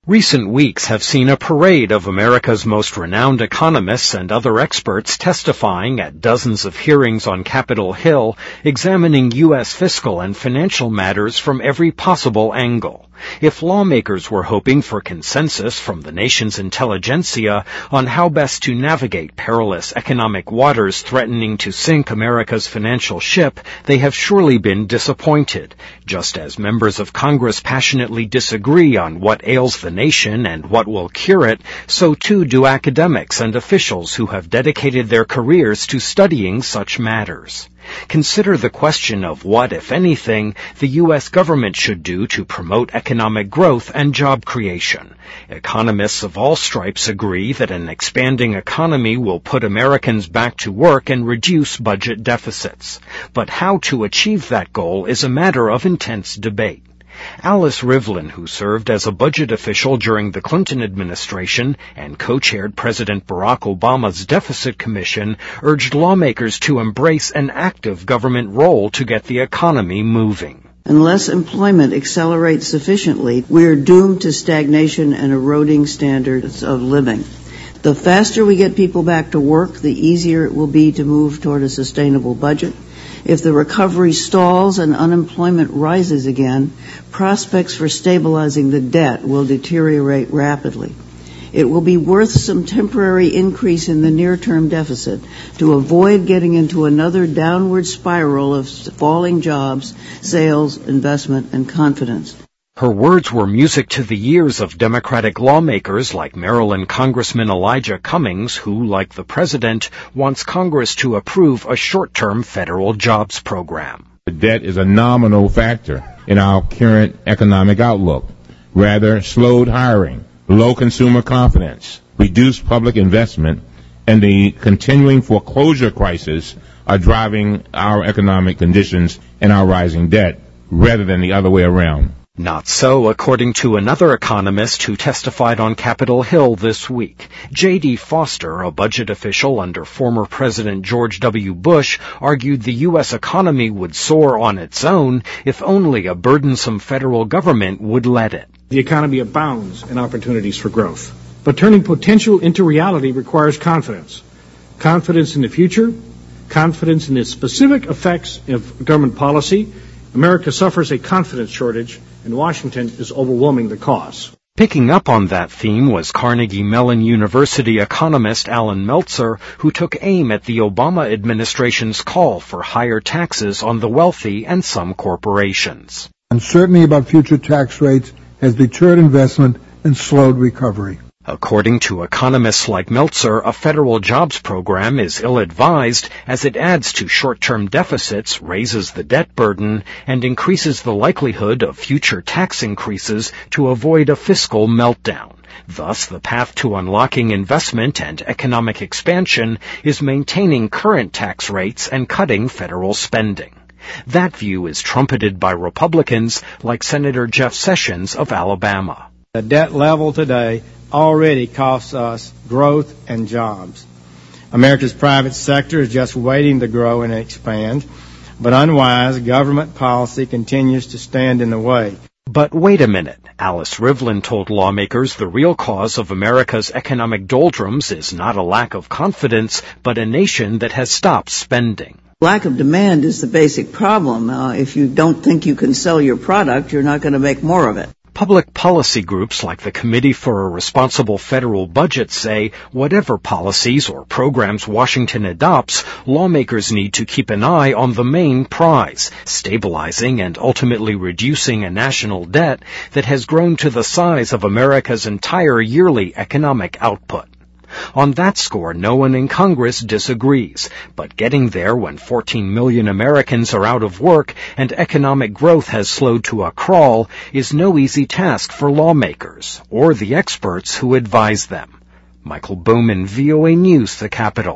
Recent weeks have seen a parade of America's most renowned economists and other experts testifying at dozens of hearings on Capitol Hill, examining U.S. fiscal and financial matters from every possible angle. If lawmakers were hoping for consensus from the nation's intelligentsia on how best to navigate perilous economic waters threatening to sink America's financial ship, they have surely been disappointed. Just as members of Congress passionately disagree on what ails the nation and what will cure it, so too do academics and officials who have dedicated their careers to studying such matters. Consider the question of what, if anything, the U.S. government should do to promote economic growth and job creation. Economists of all stripes agree that an expanding economy will put Americans back to work and reduce budget deficits. But how to achieve that goal is a matter of intense debate. Alice Rivlin, who served as a budget official during the Clinton administration and co-chaired President Barack Obama's Deficit Commission, urged lawmakers to embrace an active government role to get the economy moving. Unless employment accelerates sufficiently, we are doomed to stagnation and eroding standards of living. The faster we get people back to work, the easier it will be to move toward a sustainable budget. If the recovery stalls and unemployment rises again, prospects for stabilizing the debt will deteriorate rapidly. It will be worth some temporary increase in the near-term deficit to avoid getting into another downward spiral of falling jobs, sales, investment, and confidence. Her words were music to the ears of Democratic lawmakers like Maryland Congressman Elijah Cummings, who, like the president, wants Congress to approve a short-term federal jobs program. The debt is a nominal factor in our current economic outlook. Rather, slowed hiring, low consumer confidence, reduced public investment, and the continuing foreclosure crisis are driving our economic conditions and our rising debt, rather than the other way around. Not so, according to another economist who testified on Capitol Hill this week. J.D. Foster, a budget official under former President George W. Bush, argued the U.S. economy would soar on its own if only a burdensome federal government would let it. The economy abounds in opportunities for growth. But turning potential into reality requires confidence. Confidence in the future, confidence in the specific effects of government policy. America suffers a confidence shortage, and Washington is overwhelming the cause. Picking up on that theme was Carnegie Mellon University economist Alan Meltzer, who took aim at the Obama administration's call for higher taxes on the wealthy and some corporations. Uncertainty about future tax rates has deterred investment and slowed recovery. According to economists like Meltzer, a federal jobs program is ill-advised as it adds to short-term deficits, raises the debt burden, and increases the likelihood of future tax increases to avoid a fiscal meltdown. Thus, the path to unlocking investment and economic expansion is maintaining current tax rates and cutting federal spending. That view is trumpeted by Republicans like Senator Jeff Sessions of Alabama. The debt level today already costs us growth and jobs. America's private sector is just waiting to grow and expand, but unwise government policy continues to stand in the way. But wait a minute. Alice Rivlin told lawmakers the real cause of America's economic doldrums is not a lack of confidence, but a nation that has stopped spending. Lack of demand is the basic problem. If you don't think you can sell your product, you're not going to make more of it. Public policy groups like the Committee for a Responsible Federal Budget say whatever policies or programs Washington adopts, lawmakers need to keep an eye on the main prize, stabilizing and ultimately reducing a national debt that has grown to the size of America's entire yearly economic output. On that score, no one in Congress disagrees, but getting there when 14 million Americans are out of work and economic growth has slowed to a crawl is no easy task for lawmakers or the experts who advise them. Michael Bowman, VOA News, The Capitol.